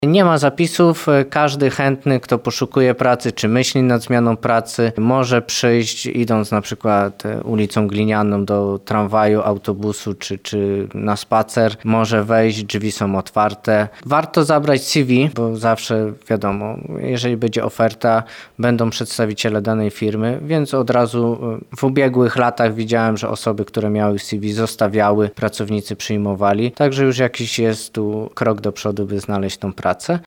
Nie ma zapisów, każdy chętny, kto poszukuje pracy, czy myśli nad zmianą pracy, może przyjść idąc na przykład ulicą Glinianą do tramwaju, autobusu, czy na spacer, może wejść, drzwi są otwarte. Warto zabrać CV, bo zawsze wiadomo, jeżeli będzie oferta, będą przedstawiciele danej firmy, więc od razu w ubiegłych latach widziałem, że osoby, które miały CV zostawiały, pracownicy przyjmowali, także już jakiś jest tu krok do przodu, by znaleźć tą pracę.